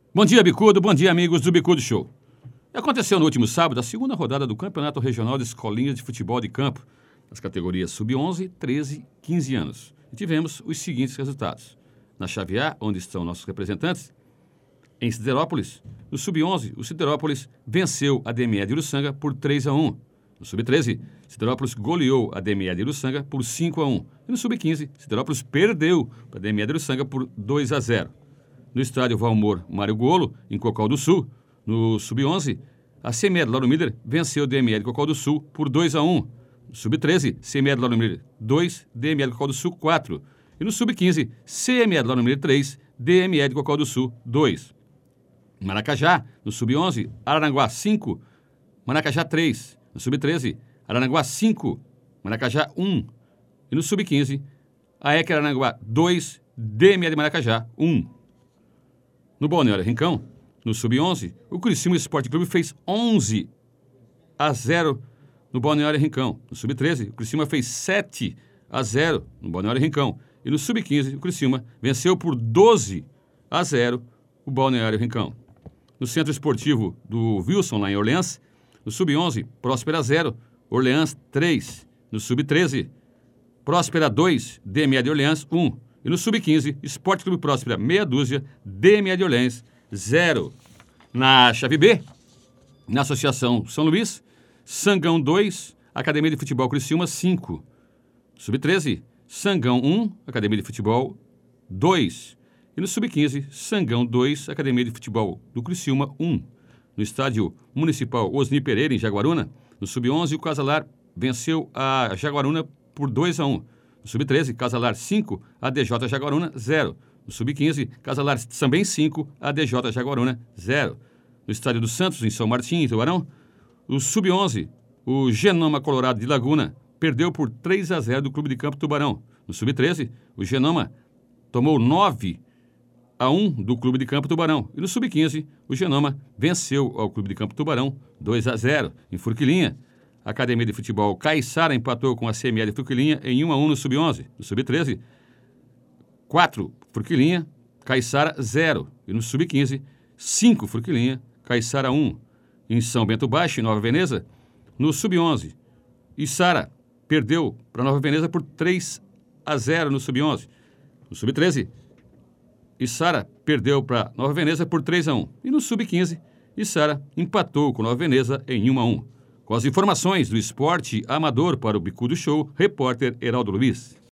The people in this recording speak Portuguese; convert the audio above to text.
Bom dia, Bicudo. Bom dia, amigos do Bicudo Show. Aconteceu no último sábado a segunda rodada do Campeonato Regional de Escolinhas de Futebol de Campo, nas categorias Sub-11, 13 e 15 anos. E tivemos os seguintes resultados. Na chave A, onde estão nossos representantes, em Siderópolis, no Sub-11, o Siderópolis venceu a DME de Uruçanga por 3-1. No Sub-13, Siderópolis goleou a DME de Uruçanga por 5-1. E no Sub-15, Siderópolis perdeu para a DME de Uruçanga por 2-0. No estádio Valmor Mário Golo, em Cocal do Sul, no Sub-11, a CME de Lauro Miller venceu o DME de Cocal do Sul por 2-1. No Sub-13, CME de Lauro Miller 2, DME de Cocal do Sul 4. E no Sub-15, CME de Lauro Miller 3, DME de Cocal do Sul 2. Em Maracajá, no Sub-11, Araranguá 5, Maracajá 3. No Sub-13, Araranguá 5, Maracajá 1. E no Sub-15, AEC Araranguá 2, DME de Maracajá 1. No Balneário Rincão, no Sub-11, o Criciúma Esporte Clube fez 11-0 no Balneário Rincão. No Sub-13, o Criciúma fez 7-0 no Balneário Rincão. E no Sub-15, o Criciúma venceu por 12-0 o Balneário Rincão. No Centro Esportivo do Wilson, lá em Orleans, no Sub-11, Próspera 0, Orleans 3. No Sub-13, Próspera 2, DME de Orleans 1. E no Sub-15, Esporte Clube Próspera, meia dúzia, DME de Orleans, 0. Na chave B, na Associação São Luís, Sangão 2, Academia de Futebol Criciúma, 5. Sub-13, Sangão 1, Academia de Futebol, 2. E no Sub-15, Sangão 2, Academia de Futebol do Criciúma, 1. No Estádio Municipal Osni Pereira, em Jaguaruna, no Sub-11, o Casalar venceu a Jaguaruna por 2-1. No Sub-13, Casalar 5, ADJ Jaguaruna 0. No Sub-15, Casalar também 5, ADJ Jaguaruna 0. No Estádio dos Santos, em São Martim, em Tubarão, o Sub-11, o Genoma Colorado de Laguna, perdeu por 3-0 do Clube de Campo Tubarão. No Sub-13, o Genoma tomou 9-1 do Clube de Campo Tubarão. E no Sub-15, o Genoma venceu ao Clube de Campo Tubarão 2-0. Em Forquilinha, a Academia de Futebol Caiçara empatou com a CME de Forquilinha em 1-1 no Sub-11. No Sub-13, 4 Forquilinha, Caiçara 0. E no Sub-15, 5 Forquilinha, Caiçara 1. Em São Bento Baixo, em Nova Veneza, no Sub-11, Içara perdeu para Nova Veneza por 3-0 no Sub-11. No Sub-13, Içara perdeu para Nova Veneza por 3-1. E no Sub-15, Içara empatou com Nova Veneza em 1-1. Com as informações do esporte amador para o Bicudo Show, repórter Heraldo Luiz.